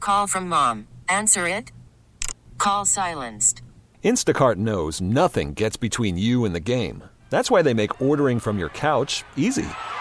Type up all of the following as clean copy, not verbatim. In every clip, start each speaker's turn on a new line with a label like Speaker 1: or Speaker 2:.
Speaker 1: Call from mom. Answer it. Call silenced.
Speaker 2: Instacart knows nothing gets between you and the game. That's why they make ordering from your couch easy.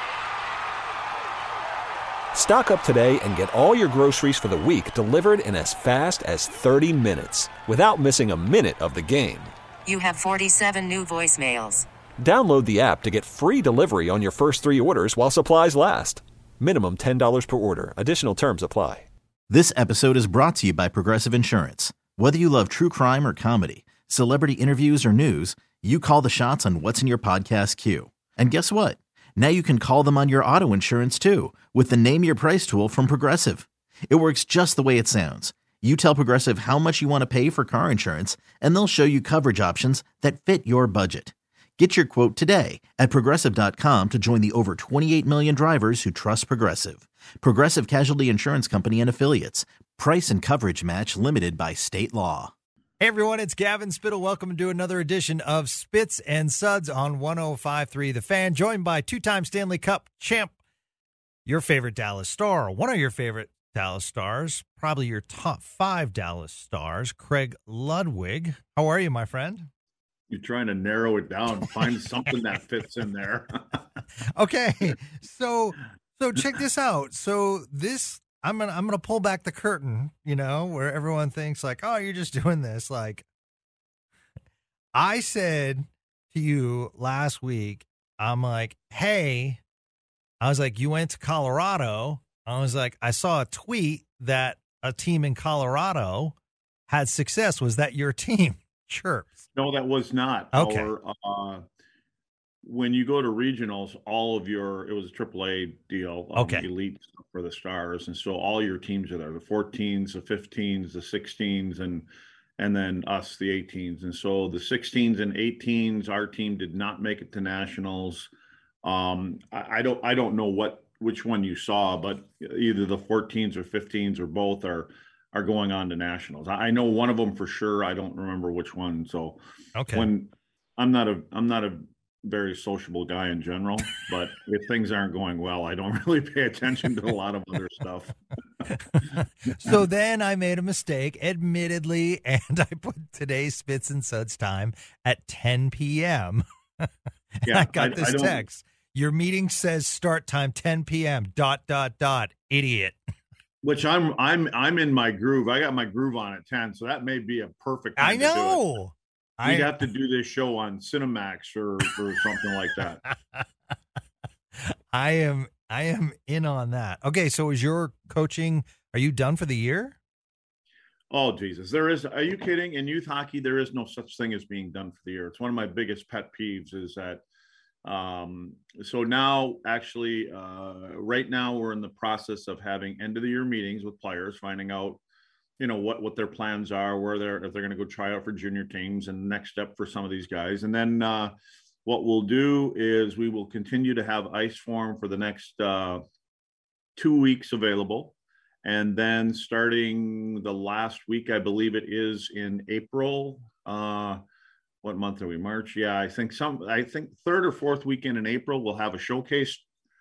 Speaker 2: Stock up today and get all your groceries for the week delivered in as fast as 30 minutes without missing a minute of the game.
Speaker 1: You have 47 new voicemails.
Speaker 2: Download the app to get free delivery on your first 3 orders while supplies last. Minimum $10 per order. Additional terms apply.
Speaker 3: This episode is brought to you by Progressive Insurance. Whether you love true crime or comedy, celebrity interviews or news, you call the shots on what's in your podcast queue. And guess what? Now you can call them on your auto insurance too with the Name Your Price tool from Progressive. It works just the way it sounds. You tell Progressive how much you want to pay for car insurance, and they'll show you coverage options that fit your budget. Get your quote today at Progressive.com to join the over 28 million drivers who trust Progressive. Progressive Casualty Insurance Company and Affiliates. Price and coverage match limited by state law.
Speaker 4: Hey everyone, it's Gavin Spittle. Welcome to another edition of Spits and Suds on 105.3 The Fan, joined by two-time Stanley Cup champ, your favorite Dallas Star, one of your favorite Dallas Stars, probably your top 5 Dallas Stars, Craig Ludwig. How are you, my friend?
Speaker 5: You're trying to narrow it down, find something that fits in there.
Speaker 4: Okay, so check this out. So this, I'm gonna pull back the curtain, where everyone thinks like, oh, you're just doing this. Like, I said to you last week, I'm like, hey, I was like, you went to Colorado. I was like, I saw a tweet that a team in Colorado had success. Was that your team? Sure.
Speaker 5: No, that was not.
Speaker 4: Okay.
Speaker 5: When you go to regionals, it was a AAA deal,
Speaker 4: okay,
Speaker 5: elite for the Stars. And so all your teams are there, the 14s, the 15s, the 16s, and then us, the 18s. And so the 16s and 18s, our team did not make it to nationals. I don't know which one you saw, but either the 14s or 15s or both are going on to nationals. I know one of them for sure. I don't remember which one. So
Speaker 4: okay,
Speaker 5: when I'm not a very sociable guy in general, but if things aren't going well, I don't really pay attention to a lot of other stuff.
Speaker 4: So then I made a mistake, admittedly, and I put today's Spits and Suds time at 10 p.m.
Speaker 5: Yeah,
Speaker 4: I got this text. Your meeting says start time 10 p.m. ... Idiot.
Speaker 5: Which I'm in my groove. I got my groove on at 10, so that may be a perfect time
Speaker 4: I know.
Speaker 5: to do it. We'd have to do this show on Cinemax or something like that.
Speaker 4: I am in on that. Okay, so is your coaching, are you done for the year?
Speaker 5: Oh, Jesus. Are you kidding? In youth hockey, there is no such thing as being done for the year. It's one of my biggest pet peeves is that so now actually right now we're in the process of having end of the year meetings with players, finding out what their plans are, if they're going to go try out for junior teams and next step for some of these guys. And then what we'll do is we will continue to have ice form for the next 2 weeks available. And then starting the last week, I believe it is in April, what month are we? March? Yeah, I think third or fourth weekend in April, we'll have a showcase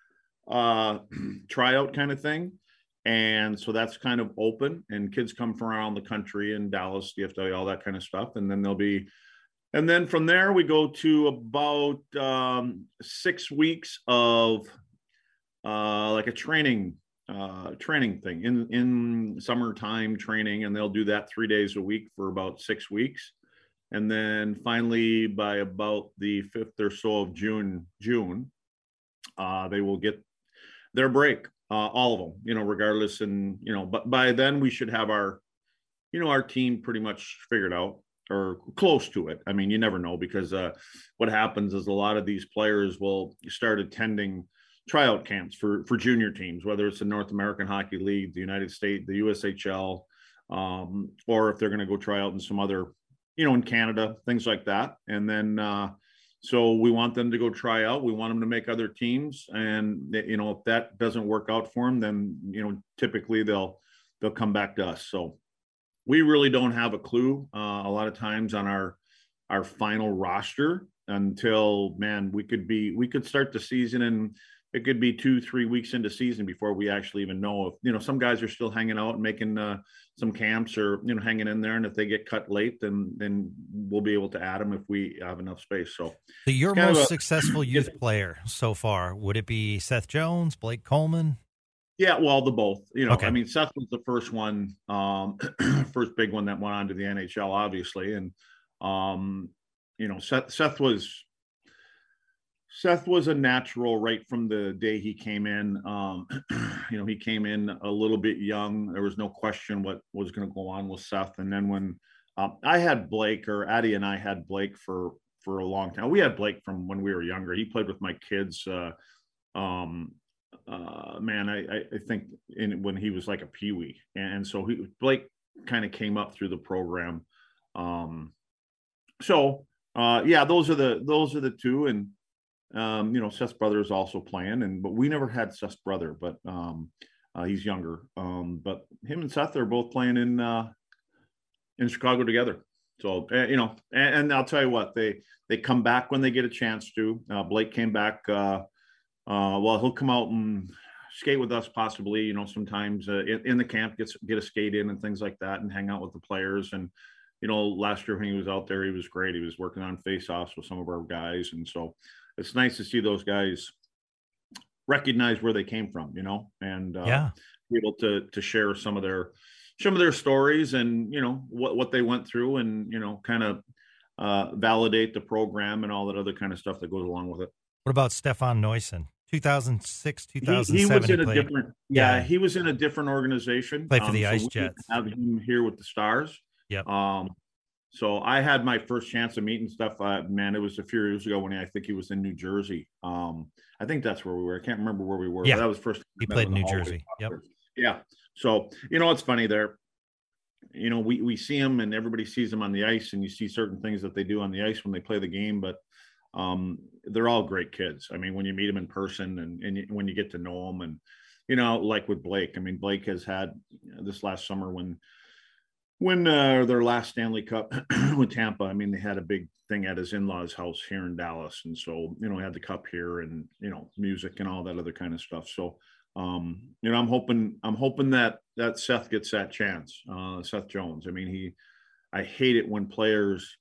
Speaker 5: tryout kind of thing. And so that's kind of open, and kids come from around the country in Dallas, DFW, all that kind of stuff. And then from there we go to about 6 weeks of like a training thing in summertime training. And they'll do that 3 days a week for about 6 weeks. And then finally by about the 5th or so of June, they will get their break. All of them, regardless. And, but by then we should have our team pretty much figured out or close to it. I mean, you never know because what happens is a lot of these players will start attending tryout camps for junior teams, whether it's the North American Hockey League, the United States, the USHL, or if they're going to go try out in some other, in Canada, things like that. And then, so we want them to go try out. We want them to make other teams. And, if that doesn't work out for them, then, typically they'll come back to us. So we really don't have a clue a lot of times on our final roster until, we could start the season it could be 2-3 weeks into season before we actually even know if, some guys are still hanging out and making some camps or, hanging in there. And if they get cut late, then we'll be able to add them if we have enough space. So
Speaker 4: your most successful youth player so far, would it be Seth Jones, Blake Coleman?
Speaker 5: Yeah, well, the both.
Speaker 4: Okay.
Speaker 5: I mean, Seth was the first one, first big one that went on to the NHL, obviously. And, Seth was a natural right from the day he came in. He came in a little bit young. There was no question what was going to go on with Seth. And then when I had Blake, or Addie and I had Blake for a long time. We had Blake from when we were younger. He played with my kids. I think when he was like a peewee. And so Blake kind of came up through the program. Those are the two. And, Seth's brother is also playing, but we never had Seth's brother, but he's younger. But him and Seth are both playing in Chicago together. So, and I'll tell you what, they come back when they get a chance to. Blake came back. He'll come out and skate with us possibly, sometimes in the camp, get a skate in and things like that and hang out with the players. And, last year when he was out there, he was great. He was working on face-offs with some of our guys. And so it's nice to see those guys recognize where they came from, and be able to share some of their stories and, what they went through and, kind of validate the program and all that other kind of stuff that goes along with it.
Speaker 4: What about Stefan Neusen? 2006, 2007.
Speaker 5: He was in a different, he was in a different organization.
Speaker 4: Played for the Ice Jets.
Speaker 5: Have him here with the Stars.
Speaker 4: Yep.
Speaker 5: So I had my first chance of meeting Steph. It was a few years ago when I think he was in New Jersey. I think that's where we were. I can't remember where we were.
Speaker 4: Yeah,
Speaker 5: but that was first.
Speaker 4: He played in New Jersey. Yep.
Speaker 5: Yeah. So it's funny there. We see him and everybody sees him on the ice, and you see certain things that they do on the ice when they play the game, but they're all great kids. I mean, when you meet them in person and when you get to know them, and like with Blake. I mean, Blake has had this last summer when their last Stanley Cup with Tampa, I mean, they had a big thing at his in-laws' house here in Dallas. And so, he had the cup here and, music and all that other kind of stuff. So, I'm hoping that Seth gets that chance. Seth Jones. I mean, I hate it when players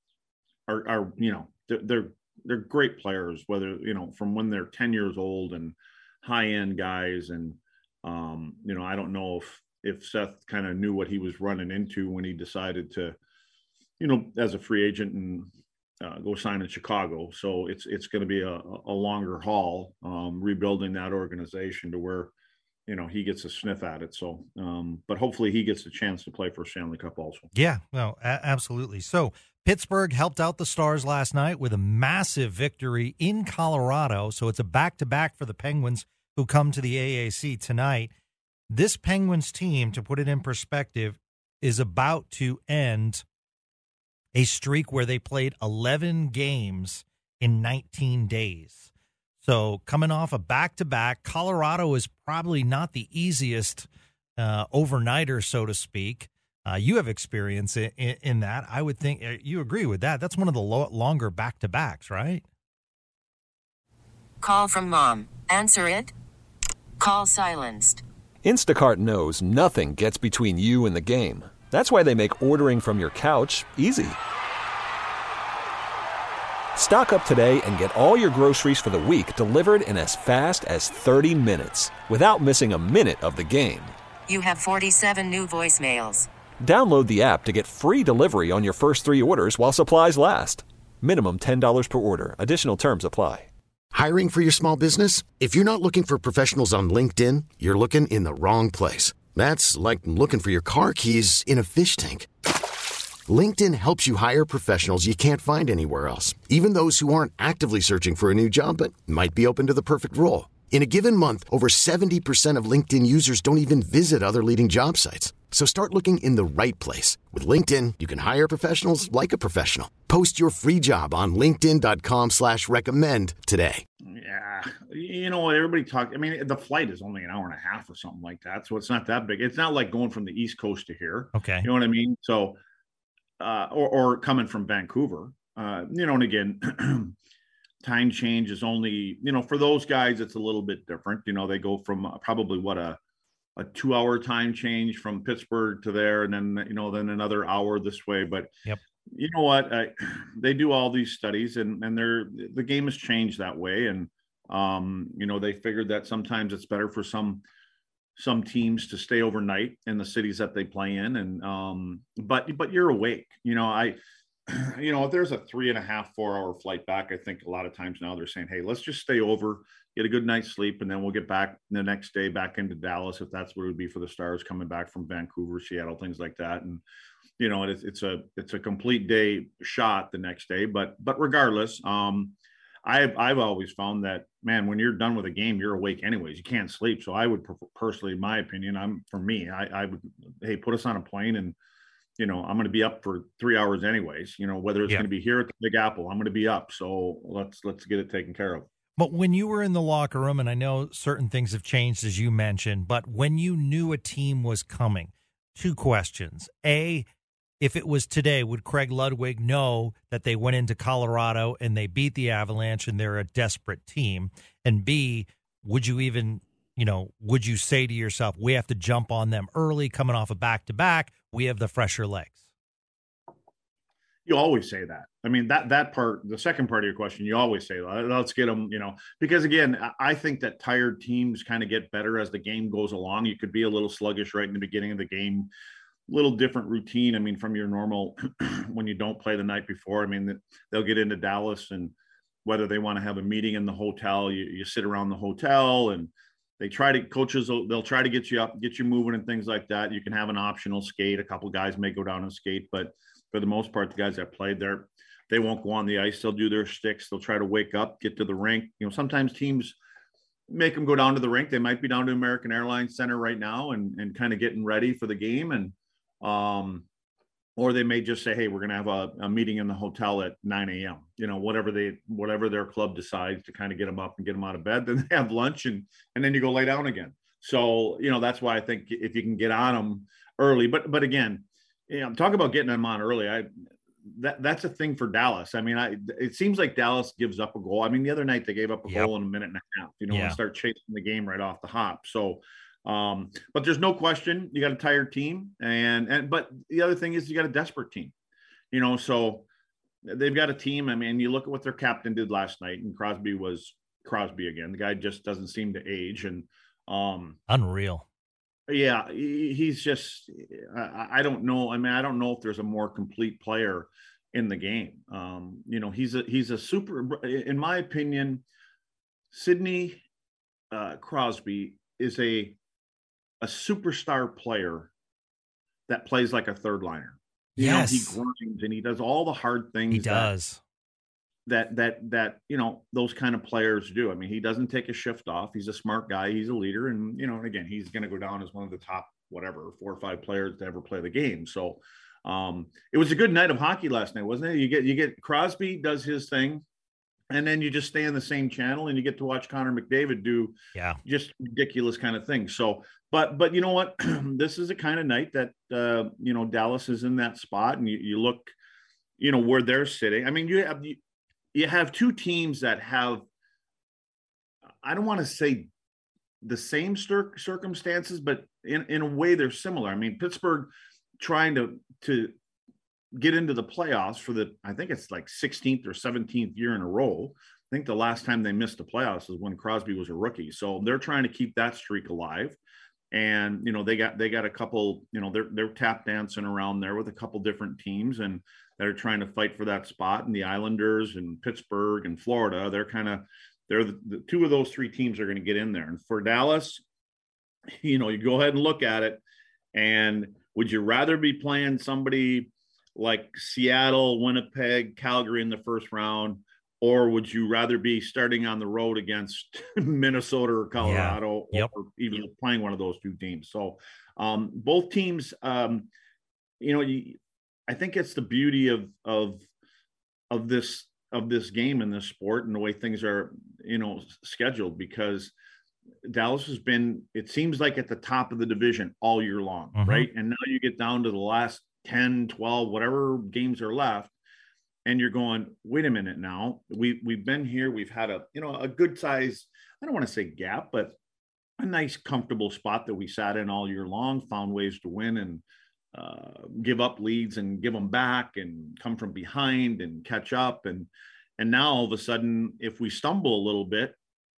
Speaker 5: are they're great players, whether, from when they're 10 years old and high-end guys. And, I don't know if Seth kind of knew what he was running into when he decided to, as a free agent and go sign in Chicago. So it's going to be a longer haul, rebuilding that organization to where, he gets a sniff at it. So, but hopefully he gets a chance to play for Stanley Cup also.
Speaker 4: Yeah, no, absolutely. So Pittsburgh helped out the Stars last night with a massive victory in Colorado. So it's a back-to-back for the Penguins who come to the AAC tonight. This Penguins team, to put it in perspective, is about to end a streak where they played 11 games in 19 days. So coming off a back-to-back, Colorado is probably not the easiest overnighter, so to speak. You have experience in that. I would think you agree with that. That's one of the longer back-to-backs, right?
Speaker 1: Call from mom. Answer it. Call silenced.
Speaker 2: Instacart knows nothing gets between you and the game. That's why they make ordering from your couch easy. Stock up today and get all your groceries for the week delivered in as fast as 30 minutes without missing a minute of the game.
Speaker 1: You have 47 new voicemails.
Speaker 2: Download the app to get free delivery on your first 3 orders while supplies last. Minimum $10 per order. Additional terms apply.
Speaker 6: Hiring for your small business? If you're not looking for professionals on LinkedIn, you're looking in the wrong place. That's like looking for your car keys in a fish tank. LinkedIn helps you hire professionals you can't find anywhere else, even those who aren't actively searching for a new job but might be open to the perfect role. In a given month, over 70% of LinkedIn users don't even visit other leading job sites. So start looking in the right place. With LinkedIn, you can hire professionals like a professional. Post your free job on linkedin.com/recommend today.
Speaker 5: Yeah. Everybody talk. I mean, the flight is only an hour and a half or something like that. So it's not that big. It's not like going from the East Coast to here.
Speaker 4: Okay.
Speaker 5: You know what I mean? So, or coming from Vancouver, and again, time change is only, for those guys, it's a little bit different. They go from probably a 2-hour time change from Pittsburgh to there, and then then another hour this way. But
Speaker 4: Yep.
Speaker 5: You know what? They do all these studies, and the game has changed that way. And they figured that sometimes it's better for some teams to stay overnight in the cities that they play in. And but you're awake. If there's a 3.5, 4-hour flight back, I think a lot of times now they're saying, hey, let's just stay over, get a good night's sleep, and then we'll get back the next day back into Dallas, if that's what it would be for the Stars coming back from Vancouver, Seattle, things like that. And it's a complete day shot the next day. But regardless, I've always found that, man, when you're done with a game, you're awake anyways. You can't sleep. So I would personally, in my opinion, I would, hey, put us on a plane, and I'm going to be up for 3 hours anyways. Whether it's going to be here at the Big Apple, I'm going to be up. So let's get it taken care of.
Speaker 4: But when you were in the locker room, and I know certain things have changed, as you mentioned, but when you knew a team was coming, 2 questions. A, if it was today, would Craig Ludwig know that they went into Colorado and they beat the Avalanche and they're a desperate team? And B, would you even, would you say to yourself, we have to jump on them early, coming off a back-to-back, we have the fresher legs?
Speaker 5: You always say that. I mean, that part, the second part of your question, you always say, let's get them, because again, I think that tired teams kind of get better as the game goes along. You could be a little sluggish right in the beginning of the game, little different routine. I mean, from your normal, when you don't play the night before, I mean, they'll get into Dallas, and whether they want to have a meeting in the hotel, you sit around the hotel, and coaches, they'll try to get you up, get you moving and things like that. You can have an optional skate. A couple of guys may go down and skate, but for the most part, the guys that played there, they won't go on the ice. They'll do their sticks. They'll try to wake up, get to the rink. Sometimes teams make them go down to the rink. They might be down to American Airlines Center right now and kind of getting ready for the game. And, or they may just say, hey, we're going to have a meeting in the hotel at 9 a.m., whatever their club decides to kind of get them up and get them out of bed. Then they have lunch, and then you go lay down again. So, that's why I think if you can get on them early, but again, talk about getting them on early. That's a thing for Dallas. I mean, it seems like Dallas gives up a goal. I mean, the other night they gave up a goal in a minute and a half, and start chasing the game right off the hop. So, but there's no question you got a tired team, but the other thing is you got a desperate team, so they've got a team. I mean, you look at what their captain did last night, and Crosby was Crosby again. The guy just doesn't seem to age, and
Speaker 4: unreal.
Speaker 5: Yeah, he's just, I don't know. I mean, I don't know if there's a more complete player in the game. He's a super, in my opinion, Sidney Crosby is a superstar player that plays like a third liner.
Speaker 4: Yes.
Speaker 5: He grinds and he does all the hard things.
Speaker 4: He does.
Speaker 5: That those kind of players do. I mean, he doesn't take a shift off. He's a smart guy. He's a leader. And, and again, he's going to go down as one of the top, 4 or 5 players to ever play the game. So it was a good night of hockey last night, wasn't it? You get Crosby does his thing, and then you just stay in the same channel and you get to watch Connor McDavid do just ridiculous kind of things. So, but you know what? This is a kind of night that, Dallas is in that spot, and you look, where they're sitting. I mean, you have 2 teams that have, I don't want to say the same circumstances, but in a way they're similar. I mean, Pittsburgh trying to get into the playoffs for I think it's like 16th or 17th year in a row. I think the last time they missed the playoffs was when Crosby was a rookie. So they're trying to keep that streak alive. And, they got a couple, they're tap dancing around there with a couple different teams, and that are trying to fight for that spot. And the Islanders and Pittsburgh and Florida, they're the 2 of those 3 teams are going to get in there. And for Dallas, you go ahead and look at it. And would you rather be playing somebody like Seattle, Winnipeg, Calgary in the first round, or would you rather be starting on the road against Minnesota or Colorado, or even playing one of those 2 teams? So both teams, I think it's the beauty of this game and this sport and the way things are, scheduled, because Dallas has been, it seems like, at the top of the division all year long, right? And now you get down to the last 10, 12, whatever games are left, and you're going, wait a minute now. We've been here. We've had a good size, I don't want to say gap, but a nice, comfortable spot that we sat in all year long, found ways to win and give up leads and give them back and come from behind and catch up. And now all of a sudden, if we stumble a little bit,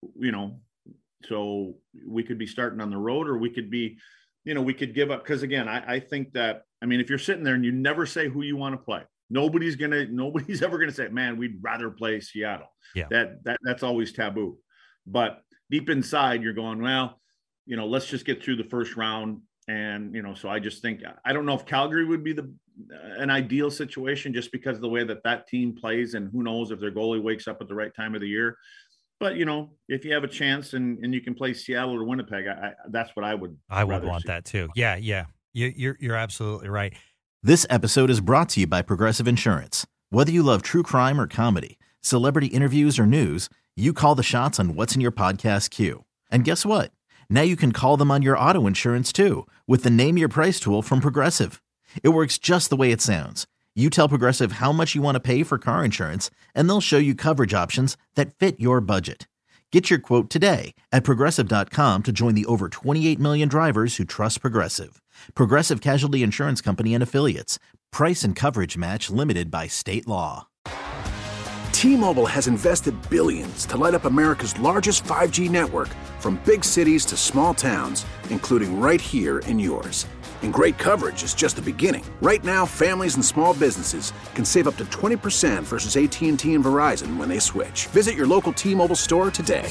Speaker 5: so we could be starting on the road, or we could be, we could give up. Because again, I think that, if you're sitting there and you never say who you want to play, nobody's ever gonna say, man, we'd rather play Seattle.
Speaker 4: Yeah.
Speaker 5: That's always taboo. But deep inside, you're going, well, let's just get through the first round. And, so I just think, I don't know if Calgary would be an ideal situation, just because of the way that team plays, and who knows if their goalie wakes up at the right time of the year. But, if you have a chance and you can play Seattle or Winnipeg, that's what I would
Speaker 4: want that too. Yeah. You're absolutely right.
Speaker 3: This episode is brought to you by Progressive Insurance. Whether you love true crime or comedy, celebrity interviews or news, you call the shots on what's in your podcast queue. And guess what? Now you can call them on your auto insurance too, with the Name Your Price tool from Progressive. It works just the way it sounds. You tell Progressive how much you want to pay for car insurance, and they'll show you coverage options that fit your budget. Get your quote today at Progressive.com to join the over 28 million drivers who trust Progressive. Progressive Casualty Insurance Company and Affiliates. Price and coverage match limited by state law.
Speaker 7: T-Mobile has invested billions to light up America's largest 5G network, from big cities to small towns, including right here in yours. And great coverage is just the beginning. Right now, families and small businesses can save up to 20% versus AT&T and Verizon when they switch. Visit your local T-Mobile store today.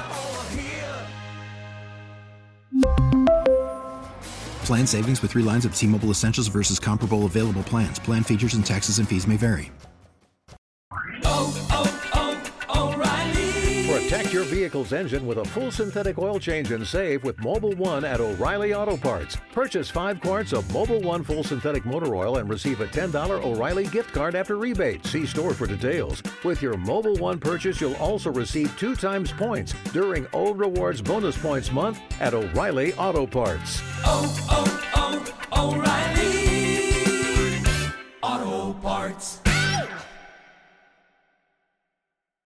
Speaker 8: Plan savings with 3 lines of T-Mobile Essentials versus comparable available plans. Plan features and taxes and fees may vary.
Speaker 9: Protect your vehicle's engine with a full synthetic oil change and save with Mobil 1 at O'Reilly Auto Parts. Purchase 5 quarts of Mobil 1 full synthetic motor oil and receive a $10 O'Reilly gift card after rebate. See store for details. With your Mobil 1 purchase, you'll also receive 2 times points during O Rewards Bonus Points Month at O'Reilly Auto Parts.
Speaker 10: O'Reilly Auto Parts.